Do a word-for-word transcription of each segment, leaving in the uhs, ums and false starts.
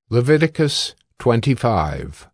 Leviticus twenty-five.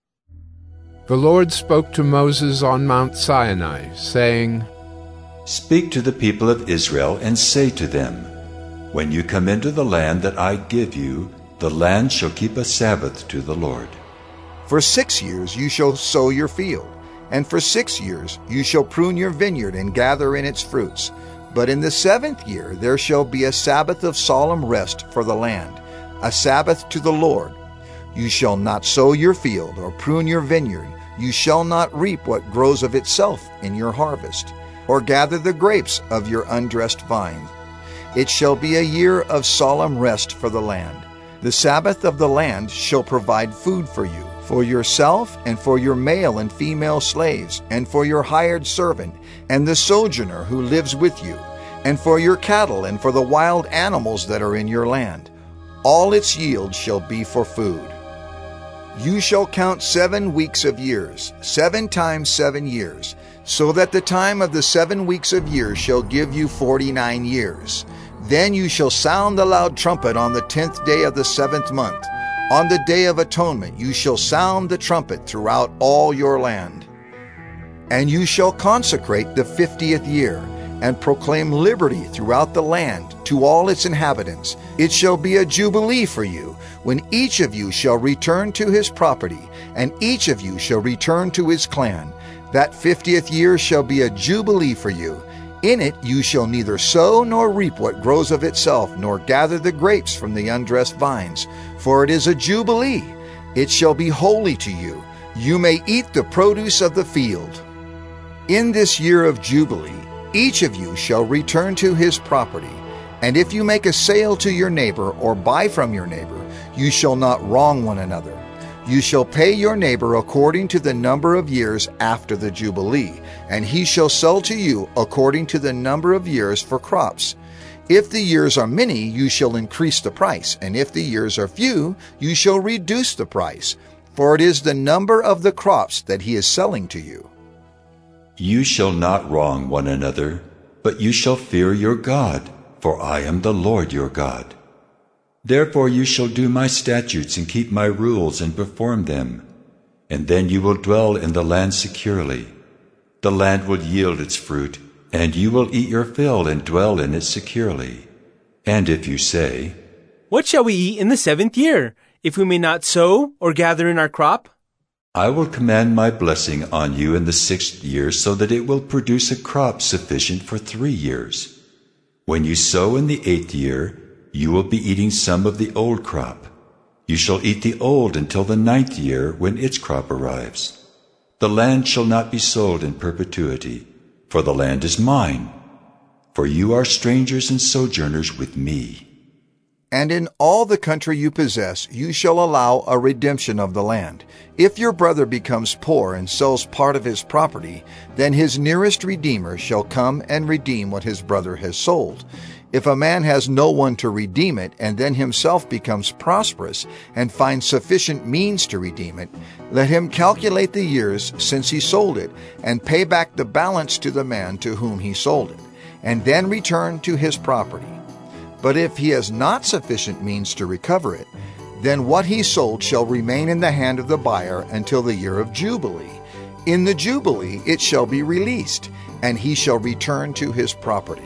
The Lord spoke to Moses on Mount Sinai, saying, Speak to the people of Israel and say to them, When you come into the land that I give you, the land shall keep a Sabbath to the Lord. For six years you shall sow your field, and for six years you shall prune your vineyard and gather in its fruits. But in the seventh year there shall be a Sabbath of solemn rest for the land, a Sabbath to the Lord. You shall not sow your field or prune your vineyard. You shall not reap what grows of itself in your harvest, or gather the grapes of your undressed vine. It shall be a year of solemn rest for the land. The Sabbath of the land shall provide food for you, for yourself and for your male and female slaves, and for your hired servant, and the sojourner who lives with you, and for your cattle and for the wild animals that are in your land. All its yield shall be for food. You shall count seven weeks of years, seven times seven years, so that the time of the seven weeks of years shall give you forty-nine years. Then you shall sound the loud trumpet on the tenth day of the seventh month. On the day of atonement you shall sound the trumpet throughout all your land. And you shall consecrate the fiftieth year, and proclaim liberty throughout the land to all its inhabitants. It shall be a jubilee for you, when each of you shall return to his property, and each of you shall return to his clan. That fiftieth year shall be a jubilee for you. In it you shall neither sow nor reap what grows of itself, nor gather the grapes from the undressed vines, for it is a jubilee. It shall be holy to you. You may eat the produce of the field. In this year of jubilee, each of you shall return to his property. And if you make a sale to your neighbor or buy from your neighbor, you shall not wrong one another. You shall pay your neighbor according to the number of years after the Jubilee, and he shall sell to you according to the number of years for crops. If the years are many, you shall increase the price, and if the years are few, you shall reduce the price, for it is the number of the crops that he is selling to you. You shall not wrong one another, but you shall fear your God, for I am the Lord your God. Therefore you shall do my statutes and keep my rules and perform them, and then you will dwell in the land securely. The land will yield its fruit, and you will eat your fill and dwell in it securely. And if you say, What shall we eat in the seventh year, if we may not sow or gather in our crop? I will command my blessing on you in the sixth year, so that it will produce a crop sufficient for three years. When you sow in the eighth year, you will be eating some of the old crop. You shall eat the old until the ninth year, when its crop arrives. The land shall not be sold in perpetuity, for the land is mine. For you are strangers and sojourners with me. And in all the country you possess, you shall allow a redemption of the land. If your brother becomes poor and sells part of his property, then his nearest redeemer shall come and redeem what his brother has sold. If a man has no one to redeem it, and then himself becomes prosperous and finds sufficient means to redeem it, let him calculate the years since he sold it, and pay back the balance to the man to whom he sold it, and then return to his property. But if he has not sufficient means to recover it, then what he sold shall remain in the hand of the buyer until the year of Jubilee. In the Jubilee it shall be released, and he shall return to his property.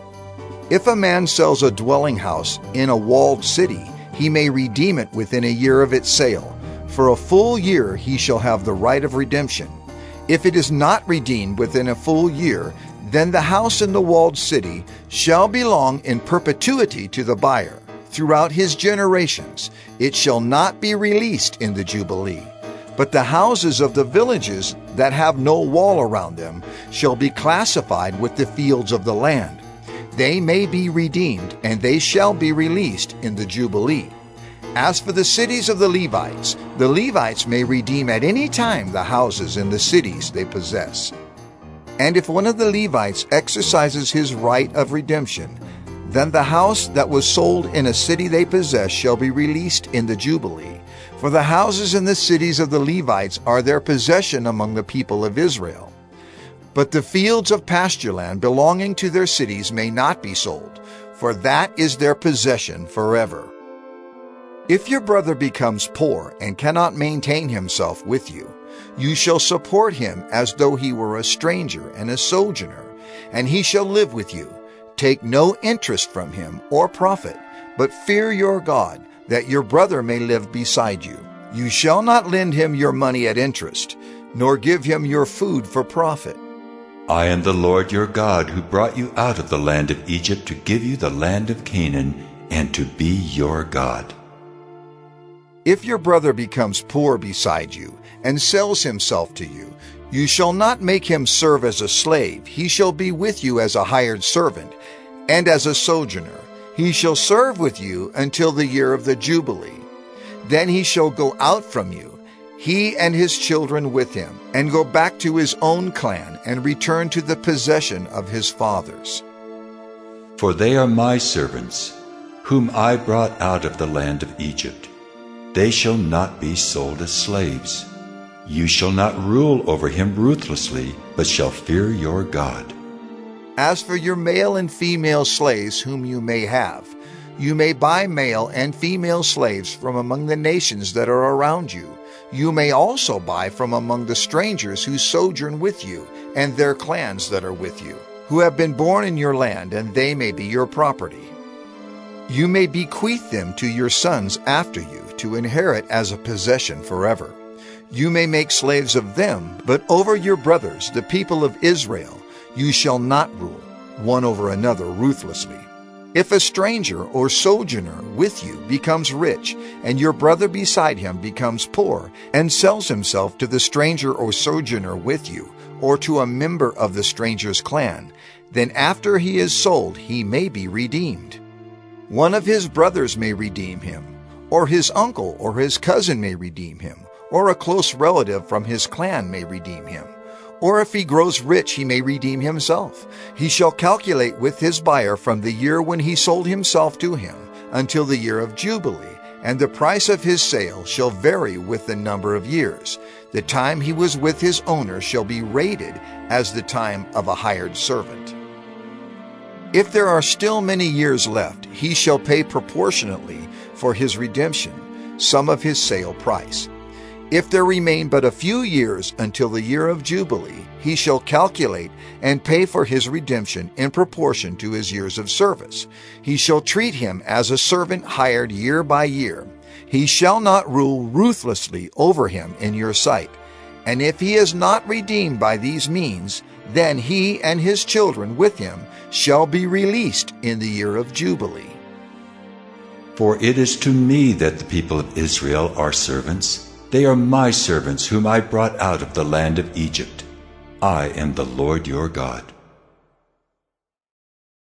If a man sells a dwelling house in a walled city, he may redeem it within a year of its sale. For a full year he shall have the right of redemption. If it is not redeemed within a full year, then the house in the walled city shall belong in perpetuity to the buyer throughout his generations. It shall not be released in the Jubilee. But the houses of the villages that have no wall around them shall be classified with the fields of the land. They may be redeemed, and they shall be released in the Jubilee. As for the cities of the Levites, the Levites may redeem at any time the houses in the cities they possess. And if one of the Levites exercises his right of redemption, then the house that was sold in a city they possess shall be released in the Jubilee. For the houses in the cities of the Levites are their possession among the people of Israel. But the fields of pasture land belonging to their cities may not be sold, for that is their possession forever. If your brother becomes poor and cannot maintain himself with you, you shall support him as though he were a stranger and a sojourner, and he shall live with you. Take no interest from him or profit, but fear your God, that your brother may live beside you. You shall not lend him your money at interest, nor give him your food for profit. I am the Lord your God, who brought you out of the land of Egypt to give you the land of Canaan, and to be your God. If your brother becomes poor beside you, and sells himself to you, you shall not make him serve as a slave. He shall be with you as a hired servant, and as a sojourner. He shall serve with you until the year of the Jubilee. Then he shall go out from you, he and his children with him, and go back to his own clan, and return to the possession of his fathers. For they are my servants, whom I brought out of the land of Egypt. They shall not be sold as slaves. You shall not rule over him ruthlessly, but shall fear your God. As for your male and female slaves whom you may have, you may buy male and female slaves from among the nations that are around you. You may also buy from among the strangers who sojourn with you, and their clans that are with you, who have been born in your land, and they may be your property. You may bequeath them to your sons after you, to inherit as a possession forever. You may make slaves of them, but over your brothers, the people of Israel, you shall not rule, one over another ruthlessly. If a stranger or sojourner with you becomes rich, and your brother beside him becomes poor, and sells himself to the stranger or sojourner with you, or to a member of the stranger's clan, then after he is sold he may be redeemed. One of his brothers may redeem him, or his uncle or his cousin may redeem him, or a close relative from his clan may redeem him. Or if he grows rich, he may redeem himself. He shall calculate with his buyer from the year when he sold himself to him until the year of Jubilee, and the price of his sale shall vary with the number of years. The time he was with his owner shall be rated as the time of a hired servant. If there are still many years left, he shall pay proportionately for his redemption some of his sale price. If there remain but a few years until the year of Jubilee, he shall calculate and pay for his redemption in proportion to his years of service. He shall treat him as a servant hired year by year. He shall not rule ruthlessly over him in your sight. And if he is not redeemed by these means, then he and his children with him shall be released in the year of Jubilee. For it is to me that the people of Israel are servants. They are my servants whom I brought out of the land of Egypt. I am the Lord your God.